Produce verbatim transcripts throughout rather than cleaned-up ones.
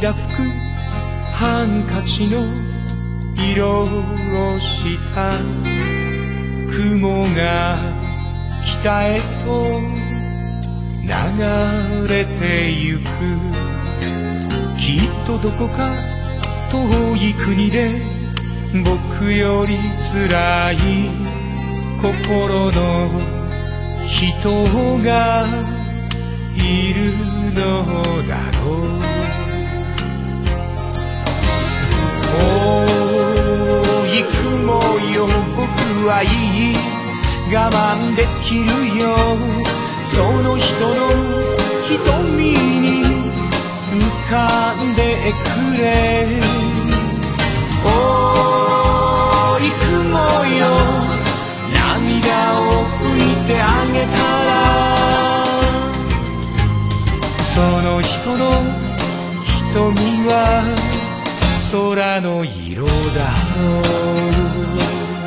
涙拭くハンカチの色をした雲が北へと流れてゆく。きっとどこか遠い国で僕より辛い心の人がいるのだろう。おい雲よ、僕はいい、我慢できるよ。その人の瞳に浮かんでくれ。おい雲よ、涙を拭いてあげたら、その人の瞳は空の色だろう。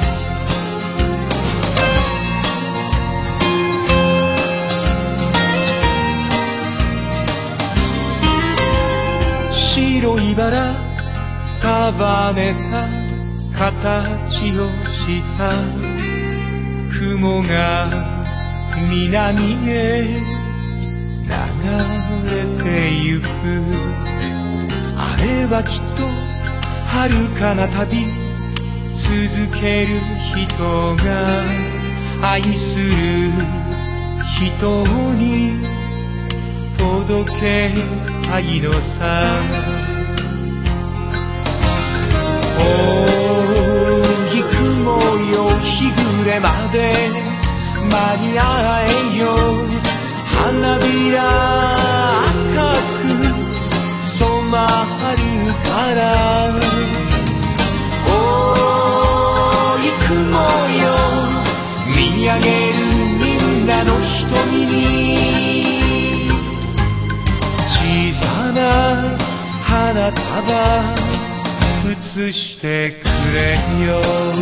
白いバラ束ねた形をした雲が南へ流れてゆく。あれはきっと遥かな旅、続ける人が愛する人に届けたいのさ。おい雲よ、日暮れまで間に合えよ。花びら赤く染まるから。おい雲よ、見上げるみんなの瞳に小さな花束映してくれよ。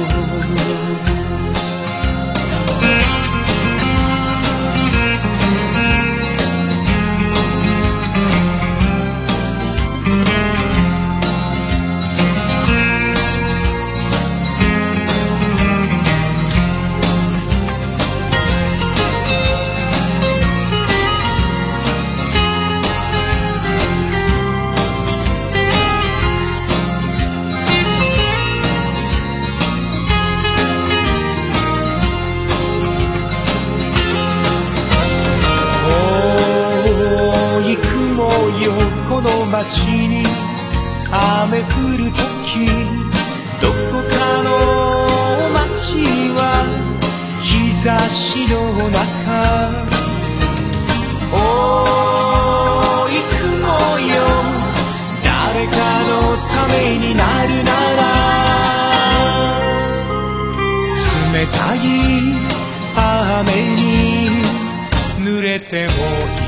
この街に雨降るとき、どこかの街は日差しの中。おい雲よ、誰かのためになるなら、冷たい雨に濡れてもいい。